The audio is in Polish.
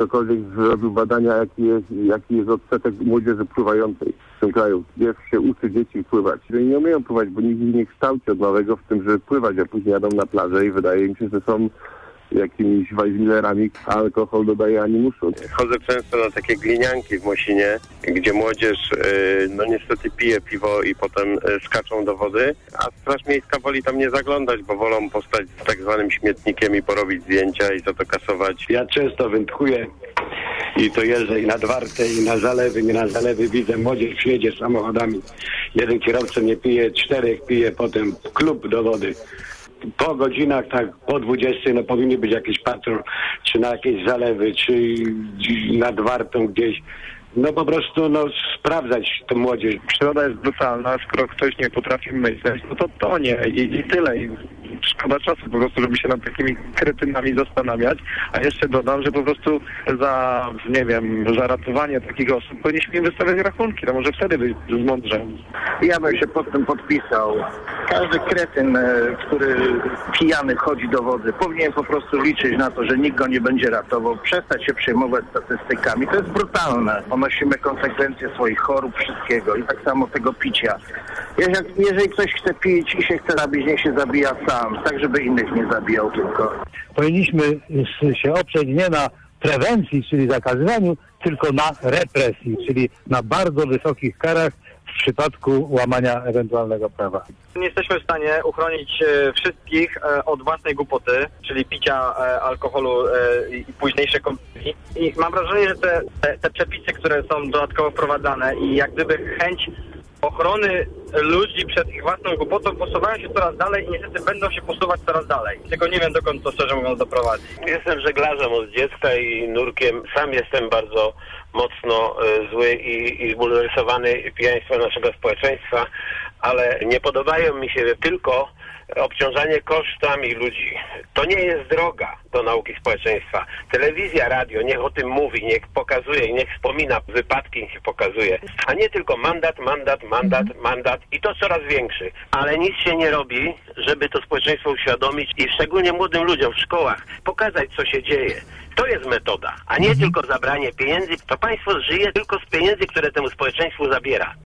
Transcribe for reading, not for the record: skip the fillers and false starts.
ktokolwiek zrobił badania, jaki jest odsetek młodzieży pływającej w tym kraju. Gdzie się uczy dzieci pływać. Oni nie umieją pływać, bo nikt ich nie kształci od małego w tym, żeby pływać, a później jadą na plażę i wydaje mi się, że są jakimiś wajzmilerami, a alkohol dodaje animuszu. Chodzę często na takie glinianki w Mosinie, gdzie młodzież no niestety pije piwo i potem skaczą do wody, a Straż Miejska woli tam nie zaglądać, bo wolą postać z tak zwanym śmietnikiem i porobić zdjęcia i za to kasować. Ja często wędkuję i to jeżdżę i nad Wartę, i na zalewy, nie na zalewy. Widzę, młodzież przyjedzie samochodami. Jeden kierowca nie pije, 4 pije, potem klub do wody. Po godzinach, tak po 20, no powinien być jakiś patrol, czy na jakieś zalewy, czy nad Wartą gdzieś. No po prostu sprawdzać tę młodzież. Przyroda jest brutalna, skoro ktoś nie potrafi myśleć, no to tonie i tyle. I szkoda czasu po prostu, żeby się nad takimi kretynami zastanawiać. A jeszcze dodam, że po prostu za ratowanie takich osób powinniśmy im wystawiać rachunki, to może wtedy być mądrze. Ja bym się pod tym podpisał. Każdy kretyn, który pijany wchodzi do wody, powinien po prostu liczyć na to, że nikt go nie będzie ratował, przestać się przejmować statystykami. To jest brutalne. Ponosimy konsekwencje swoich chorób, wszystkiego i tak samo tego picia. Jeżeli ktoś chce pić i się chce zabić, niech się zabija sam, tak żeby innych nie zabijał tylko. Powinniśmy się oprzeć nie na prewencji, czyli zakazywaniu, tylko na represji, czyli na bardzo wysokich karach w przypadku łamania ewentualnego prawa. Nie jesteśmy w stanie uchronić wszystkich od własnej głupoty, czyli picia alkoholu i późniejszej kąpieli. I mam wrażenie, że te przepisy, które są dodatkowo wprowadzane i jak gdyby chęć ochrony ludzi przed ich własną głupotą posuwają się coraz dalej i niestety będą się posuwać coraz dalej. Tylko nie wiem, dokąd to szczerze mówiąc doprowadzi. Jestem żeglarzem od dziecka i nurkiem. Sam jestem bardzo mocno zły i zbulwersowany pijaństwem naszego społeczeństwa, ale nie podobają mi się tylko obciążanie kosztami ludzi. To nie jest droga do nauki społeczeństwa. Telewizja, radio niech o tym mówi, niech pokazuje i niech wspomina wypadki, niech pokazuje. A nie tylko mandat i to coraz większy. Ale nic się nie robi, żeby to społeczeństwo uświadomić i szczególnie młodym ludziom w szkołach pokazać, co się dzieje. To jest metoda, a nie tylko zabranie pieniędzy. To państwo żyje tylko z pieniędzy, które temu społeczeństwu zabiera.